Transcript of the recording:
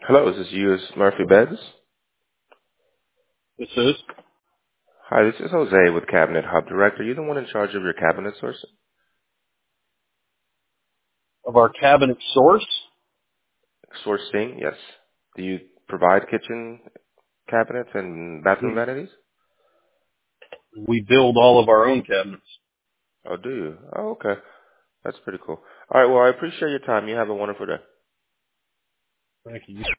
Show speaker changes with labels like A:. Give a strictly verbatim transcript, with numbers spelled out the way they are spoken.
A: Hello, is this you, is Murphy Beds?
B: This is
A: Hi, this is Jose with Cabinet Hub Direct. Are you the one in charge of your cabinet sourcing?
B: of our cabinet source.
A: Sourcing, yes. Do you provide kitchen cabinets and bathroom
B: We
A: vanities?
B: we build all of our own cabinets.
A: Oh, do you? Oh, okay. That's pretty cool. All right, well, I appreciate your time. You have a wonderful day.
B: Thank you.